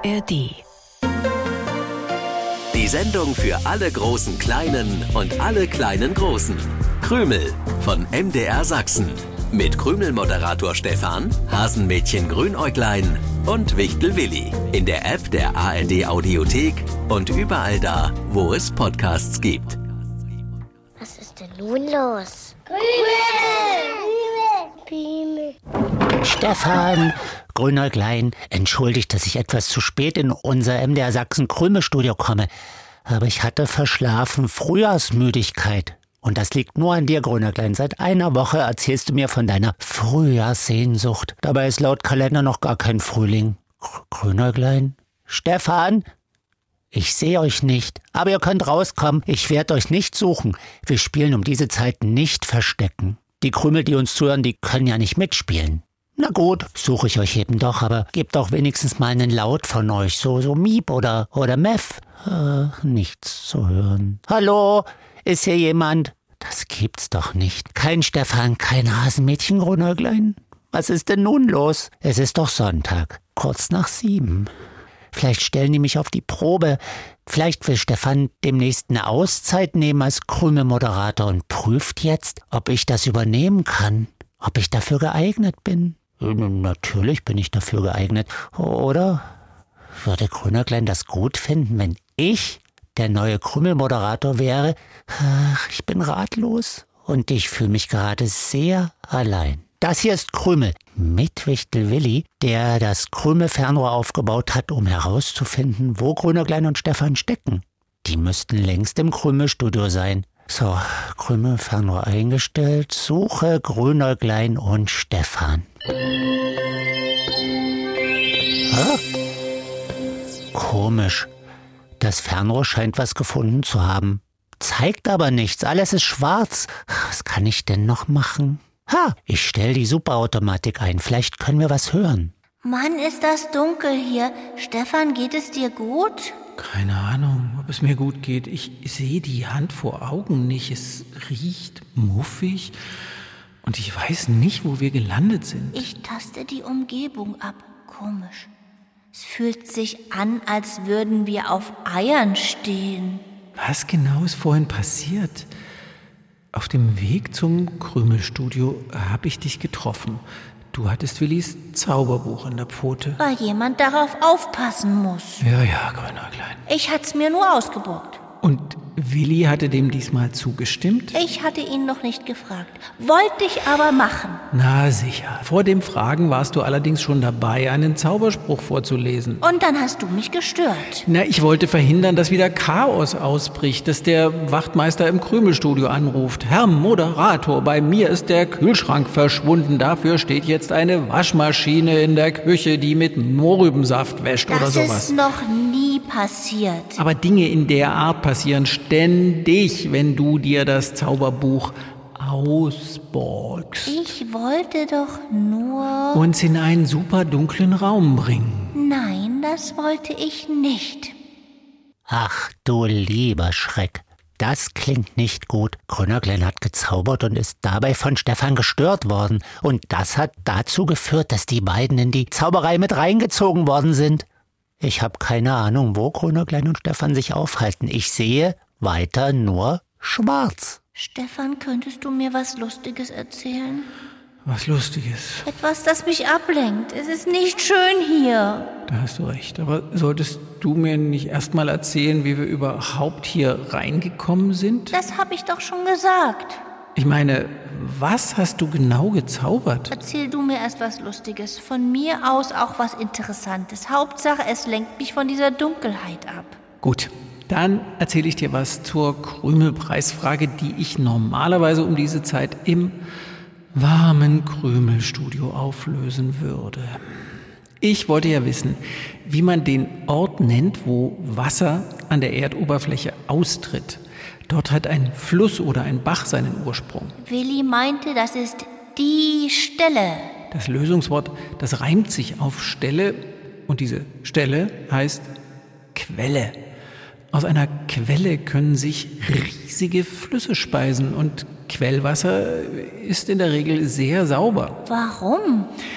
ARD. Die Sendung für alle großen Kleinen und alle kleinen Großen. Krümel von MDR Sachsen. Mit Krümel-Moderator Stefan, Hasenmädchen Grünäuglein und Wichtel Willi. In der App der ARD Audiothek und überall da, wo es Podcasts gibt. Was ist denn nun los? Krümel! Stefan, Grünäuglein, entschuldigt, dass ich etwas zu spät in unser MDR Sachsen Krümelstudio komme. Aber ich hatte verschlafen Frühjahrsmüdigkeit. Und das liegt nur an dir, Grünäuglein. Seit einer Woche erzählst du mir von deiner Frühjahrssehnsucht. Dabei ist laut Kalender noch gar kein Frühling. Grünäuglein? Stefan? Ich sehe euch nicht, aber ihr könnt rauskommen. Ich werde euch nicht suchen. Wir spielen um diese Zeit nicht Verstecken. Die Krümel, die uns zuhören, die können ja nicht mitspielen. Na gut, suche ich euch eben doch, aber gebt doch wenigstens mal einen Laut von euch, so Miep oder Meff. Nichts zu hören. Hallo, ist hier jemand? Das gibt's doch nicht. Kein Stefan, kein Hasenmädchen, Grünäuglein. Was ist denn nun los? Es ist doch Sonntag, kurz nach 7. Vielleicht stellen die mich auf die Probe. Vielleicht will Stefan demnächst eine Auszeit nehmen als Krümelmoderator und prüft jetzt, ob ich das übernehmen kann. Ob ich dafür geeignet bin. Natürlich bin ich dafür geeignet. Oder würde Grünäuglein das gut finden, wenn ich der neue Krümelmoderator wäre? Ach, ich bin ratlos und ich fühle mich gerade sehr allein. Das hier ist Krümel mit Wichtel Willi, der das Krümel-Fernrohr aufgebaut hat, um herauszufinden, wo Grünäuglein und Stefan stecken. Die müssten längst im Krümelstudio sein. So, Krümel-Fernrohr eingestellt, suche Grünäuglein und Stefan. Komisch. Das Fernrohr scheint was gefunden zu haben. Zeigt aber nichts, alles ist schwarz. Was kann ich denn noch machen? Ich stelle die Superautomatik ein, vielleicht können wir was hören. Mann, ist das dunkel hier. Stefan, geht es dir gut? Keine Ahnung, ob es mir gut geht. Ich sehe die Hand vor Augen nicht. Es riecht muffig und ich weiß nicht, wo wir gelandet sind. Ich taste die Umgebung ab. Komisch. Es fühlt sich an, als würden wir auf Eiern stehen. Was genau ist vorhin passiert? Auf dem Weg zum Krümelstudio habe ich dich getroffen. Du hattest Willis Zauberbuch in der Pfote. Weil jemand darauf aufpassen muss. Ja, Grünäuglein. Ich hat's mir nur ausgeborgt. Und Willi hatte dem diesmal zugestimmt? Ich hatte ihn noch nicht gefragt. Wollte ich aber machen. Na sicher. Vor dem Fragen warst du allerdings schon dabei, einen Zauberspruch vorzulesen. Und dann hast du mich gestört. Na, ich wollte verhindern, dass wieder Chaos ausbricht, dass der Wachtmeister im Krümelstudio anruft. Herr Moderator, bei mir ist der Kühlschrank verschwunden. Dafür steht jetzt eine Waschmaschine in der Küche, die mit Mohrrübensaft wäscht oder sowas. Das ist noch nie passiert. Aber Dinge in der Art passieren ständig, wenn du dir das Zauberbuch ausborgst. Ich wollte doch nur... uns in einen super dunklen Raum bringen. Nein, das wollte ich nicht. Ach du lieber Schreck, das klingt nicht gut. Grünäuglein hat gezaubert und ist dabei von Stefan gestört worden. Und das hat dazu geführt, dass die beiden in die Zauberei mit reingezogen worden sind. Ich habe keine Ahnung, wo Grünäuglein und Stefan sich aufhalten. Ich sehe weiter nur schwarz. Stefan, könntest du mir was Lustiges erzählen? Was Lustiges. Etwas, das mich ablenkt. Es ist nicht schön hier. Da hast du recht. Aber solltest du mir nicht erst mal erzählen, wie wir überhaupt hier reingekommen sind? Das habe ich doch schon gesagt. Ich meine, was hast du genau gezaubert? Erzähl du mir erst was Lustiges. Von mir aus auch was Interessantes. Hauptsache, es lenkt mich von dieser Dunkelheit ab. Gut, dann erzähle ich dir was zur Krümelpreisfrage, die ich normalerweise um diese Zeit im warmen Krümelstudio auflösen würde. Ich wollte ja wissen, wie man den Ort nennt, wo Wasser an der Erdoberfläche austritt. Dort hat ein Fluss oder ein Bach seinen Ursprung. Willi meinte, das ist die Stelle. Das Lösungswort, das reimt sich auf Stelle und diese Stelle heißt Quelle. Aus einer Quelle können sich riesige Flüsse speisen und Quellwasser ist in der Regel sehr sauber. Warum?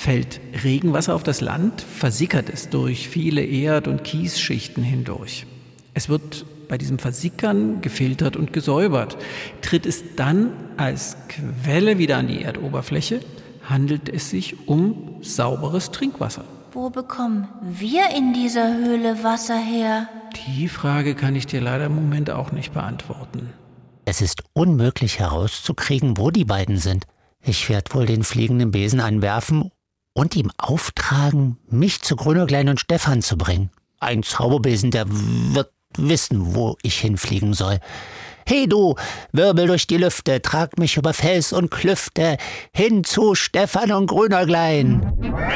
Fällt Regenwasser auf das Land, versickert es durch viele Erd- und Kiesschichten hindurch. Es wird bei diesem Versickern gefiltert und gesäubert. Tritt es dann als Quelle wieder an die Erdoberfläche, handelt es sich um sauberes Trinkwasser. Wo bekommen wir in dieser Höhle Wasser her? Die Frage kann ich dir leider im Moment auch nicht beantworten. Es ist unmöglich herauszukriegen, wo die beiden sind. Ich werde wohl den fliegenden Besen anwerfen und ihm auftragen, mich zu Grünäuglein und Stefan zu bringen. Ein Zauberbesen, der wird wissen, wo ich hinfliegen soll. Hey du, wirbel durch die Lüfte, trag mich über Fels und Klüfte, hin zu Stefan und Grünäuglein.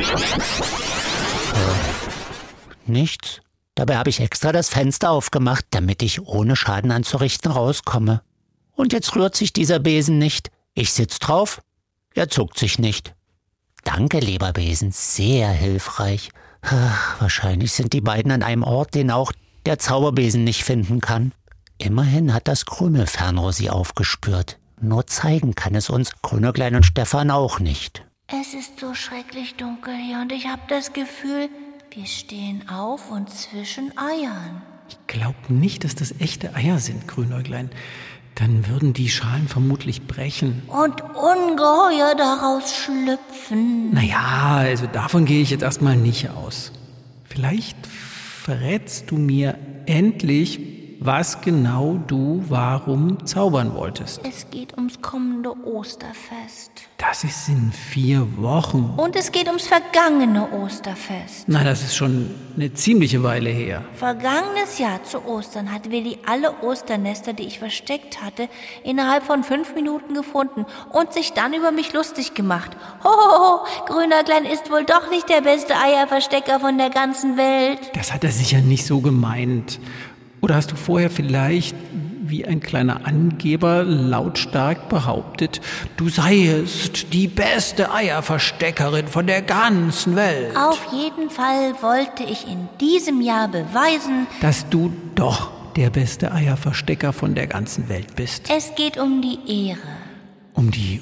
Nichts. Dabei habe ich extra das Fenster aufgemacht, damit ich ohne Schaden anzurichten rauskomme. Und jetzt rührt sich dieser Besen nicht. Ich sitz drauf, er zuckt sich nicht. Danke, lieber Besen, sehr hilfreich. Wahrscheinlich sind die beiden an einem Ort, den auch der Zauberbesen nicht finden kann. Immerhin hat das Krümelfernrohr sie aufgespürt. Nur zeigen kann es uns Grünäuglein und Stefan auch nicht. Es ist so schrecklich dunkel hier und ich habe das Gefühl, wir stehen auf und zwischen Eiern. Ich glaube nicht, dass das echte Eier sind, Grünäuglein. Dann würden die Schalen vermutlich brechen. Und Ungeheuer daraus schlüpfen. Naja, also davon gehe ich jetzt erstmal nicht aus. Vielleicht verrätst du mir endlich, was genau du warum zaubern wolltest. Es geht ums kommende Osterfest. Das ist in 4 Wochen. Und es geht ums vergangene Osterfest. Na, das ist schon eine ziemliche Weile her. Vergangenes Jahr zu Ostern hat Willi alle Osternester, die ich versteckt hatte, innerhalb von 5 Minuten gefunden und sich dann über mich lustig gemacht. Hohoho, Grünäuglein ist wohl doch nicht der beste Eierverstecker von der ganzen Welt. Das hat er sicher nicht so gemeint. Oder hast du vorher vielleicht, wie ein kleiner Angeber, lautstark behauptet, du seiest die beste Eierversteckerin von der ganzen Welt? Auf jeden Fall wollte ich in diesem Jahr beweisen, dass du doch der beste Eierverstecker von der ganzen Welt bist. Es geht um die Ehre. Um die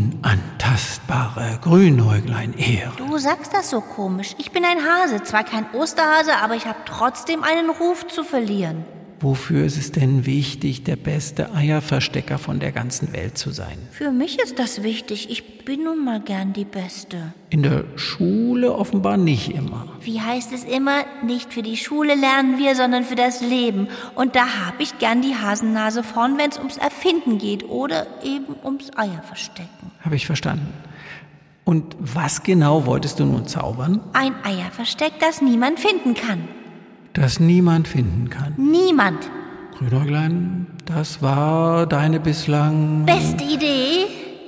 unantastbare Grünäuglein-Ehre. Du sagst das so komisch. Ich bin ein Hase, zwar kein Osterhase, aber ich habe trotzdem einen Ruf zu verlieren. Wofür ist es denn wichtig, der beste Eierverstecker von der ganzen Welt zu sein? Für mich ist das wichtig. Ich bin nun mal gern die Beste. In der Schule offenbar nicht immer. Wie heißt es immer? Nicht für die Schule lernen wir, sondern für das Leben. Und da habe ich gern die Hasennase vorn, wenn es ums Erfinden geht oder eben ums Eierverstecken. Habe ich verstanden. Und was genau wolltest du nun zaubern? Ein Eierversteck, das niemand finden kann. Das niemand finden kann? Niemand. Grünäuglein, das war deine bislang... Beste Idee?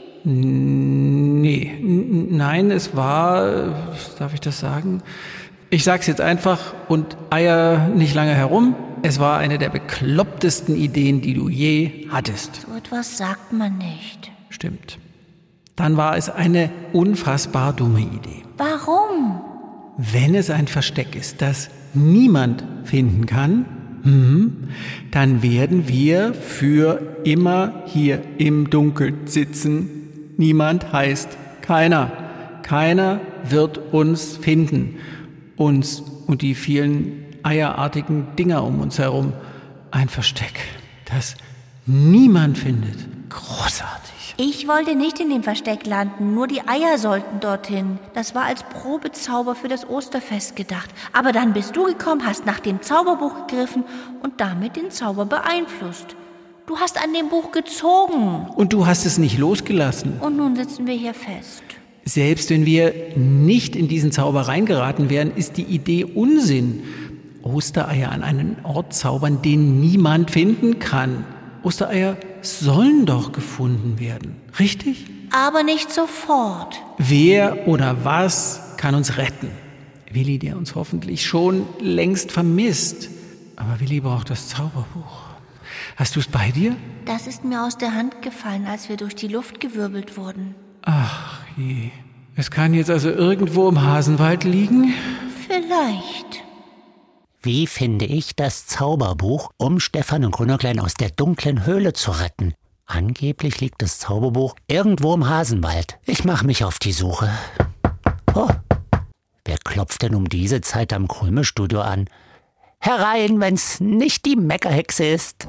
Nee, nein, es war... Darf ich das sagen? Ich sag's jetzt einfach und eier nicht lange herum. Es war eine der beklopptesten Ideen, die du je hattest. So etwas sagt man nicht. Stimmt. Dann war es eine unfassbar dumme Idee. Warum? Wenn es ein Versteck ist, das niemand finden kann, dann werden wir für immer hier im Dunkeln sitzen. Niemand heißt keiner. Keiner wird uns finden. Uns und die vielen eierartigen Dinger um uns herum. Ein Versteck, das niemand findet. Großartig. Ich wollte nicht in dem Versteck landen, nur die Eier sollten dorthin. Das war als Probezauber für das Osterfest gedacht. Aber dann bist du gekommen, hast nach dem Zauberbuch gegriffen und damit den Zauber beeinflusst. Du hast an dem Buch gezogen. Und du hast es nicht losgelassen. Und nun sitzen wir hier fest. Selbst wenn wir nicht in diesen Zauber reingeraten wären, ist die Idee Unsinn. Ostereier an einen Ort zaubern, den niemand finden kann. Ostereier sollen doch gefunden werden, richtig? Aber nicht sofort. Wer oder was kann uns retten? Willi, der uns hoffentlich schon längst vermisst. Aber Willi braucht das Zauberbuch. Hast du es bei dir? Das ist mir aus der Hand gefallen, als wir durch die Luft gewirbelt wurden. Ach je. Es kann jetzt also irgendwo im Hasenwald liegen? Vielleicht. Wie finde ich das Zauberbuch, um Stefan und Grünäuglein aus der dunklen Höhle zu retten? Angeblich liegt das Zauberbuch irgendwo im Hasenwald. Ich mache mich auf die Suche. Oh, wer klopft denn um diese Zeit am Krümelstudio an? Herein, wenn's nicht die Meckerhexe ist.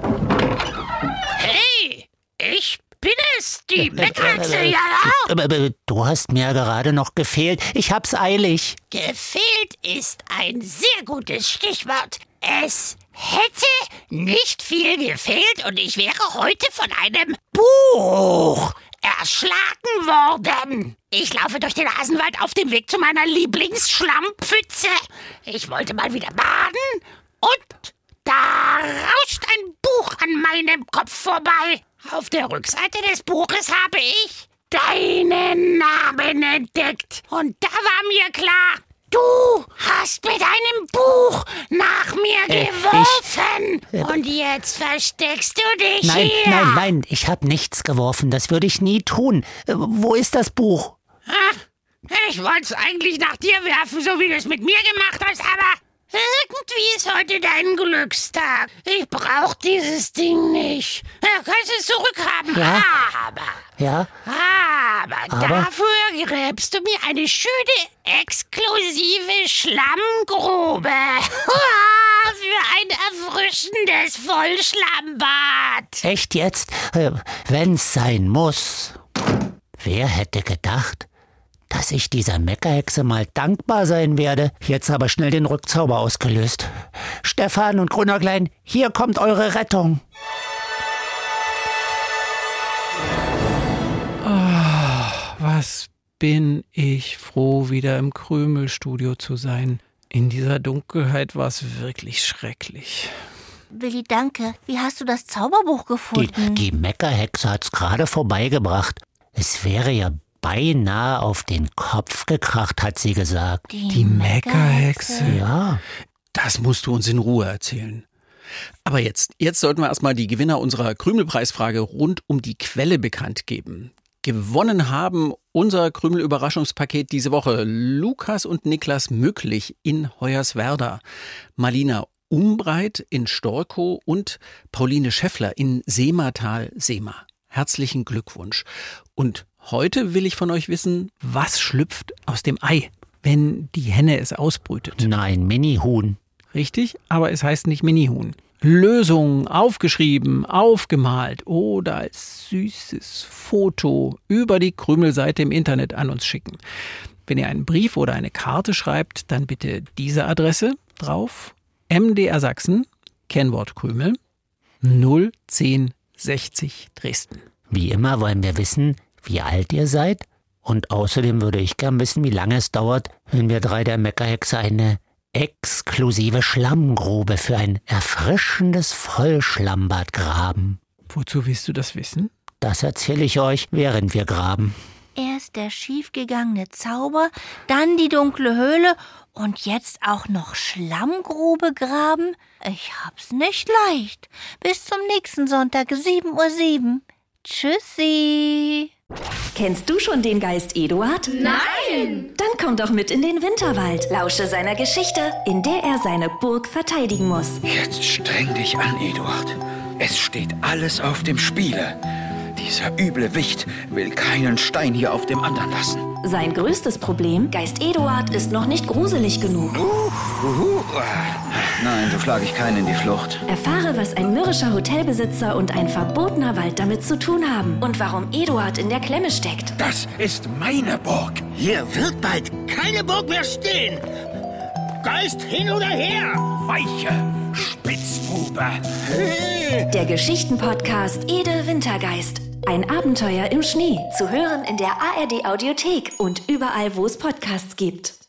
Hey, ich bin es, die Meckerhexe, ja? Du hast mir gerade noch gefehlt. Ich hab's eilig. Gefehlt ist ein sehr gutes Stichwort. Es hätte nicht viel gefehlt und ich wäre heute von einem Buch erschlagen worden. Ich laufe durch den Hasenwald auf dem Weg zu meiner Lieblingsschlammpfütze. Ich wollte mal wieder baden und da rauscht ein Buch an meinem Kopf vorbei. Auf der Rückseite des Buches habe ich deinen Namen entdeckt. Und da war mir klar, du hast mit deinem Buch nach mir geworfen. Und jetzt versteckst du dich hier. Nein, ich habe nichts geworfen. Das würde ich nie tun. Wo ist das Buch? Ich wollte es eigentlich nach dir werfen, so wie du es mit mir gemacht hast, aber irgendwie ist heute dein Glückstag. Ich brauche dieses Ding nicht. Du kannst es zurückhaben. Ja? Aber dafür gräbst du mir eine schöne, exklusive Schlammgrube. Für ein erfrischendes Vollschlammbad. Echt jetzt? Wenn's sein muss. Wer hätte gedacht, dass ich dieser Meckerhexe mal dankbar sein werde. Jetzt aber schnell den Rückzauber ausgelöst. Stefan und Grünäuglein, hier kommt eure Rettung. Was bin ich froh, wieder im Krümelstudio zu sein. In dieser Dunkelheit war es wirklich schrecklich. Willi, danke. Wie hast du das Zauberbuch gefunden? Die Meckerhexe hat's gerade vorbeigebracht. Es wäre ja beinahe auf den Kopf gekracht, hat sie gesagt. Die Meckerhexe? Ja. Das musst du uns in Ruhe erzählen. Aber jetzt sollten wir erstmal die Gewinner unserer Krümelpreisfrage rund um die Quelle bekannt geben. Gewonnen haben unser Krümel-Überraschungspaket diese Woche Lukas und Niklas Mücklich in Hoyerswerda, Marlina Umbreit in Storkow und Pauline Schäffler in Seematal-Seema. Herzlichen Glückwunsch. Und heute will ich von euch wissen, was schlüpft aus dem Ei, wenn die Henne es ausbrütet? Nein, Minihuhn. Richtig, aber es heißt nicht Minihuhn. Lösungen aufgeschrieben, aufgemalt oder als süßes Foto über die Krümelseite im Internet an uns schicken. Wenn ihr einen Brief oder eine Karte schreibt, dann bitte diese Adresse drauf. MDR Sachsen, Kennwort Krümel, 01060 Dresden. Wie immer wollen wir wissen, wie alt ihr seid. Und außerdem würde ich gern wissen, wie lange es dauert, wenn wir drei der Meckerhexe eine exklusive Schlammgrube für ein erfrischendes Vollschlammbad graben. Wozu willst du das wissen? Das erzähle ich euch, während wir graben. Erst der schiefgegangene Zauber, dann die dunkle Höhle und jetzt auch noch Schlammgrube graben? Ich hab's nicht leicht. Bis zum nächsten Sonntag, 7:07 Uhr. Tschüssi. Kennst du schon den Geist Eduard? Nein! Dann komm doch mit in den Winterwald. Lausche seiner Geschichte, in der er seine Burg verteidigen muss. Jetzt streng dich an, Eduard. Es steht alles auf dem Spiele. Dieser üble Wicht will keinen Stein hier auf dem anderen lassen. Sein größtes Problem, Geist Eduard ist noch nicht gruselig genug. Nein, so schlage ich keinen in die Flucht. Erfahre, was ein mürrischer Hotelbesitzer und ein verbotener Wald damit zu tun haben und warum Eduard in der Klemme steckt. Das ist meine Burg. Hier wird bald keine Burg mehr stehen. Geist hin oder her. Weiche Spitzbube. Der Geschichtenpodcast Ede Wintergeist. Ein Abenteuer im Schnee. Zu hören in der ARD Audiothek und überall, wo es Podcasts gibt.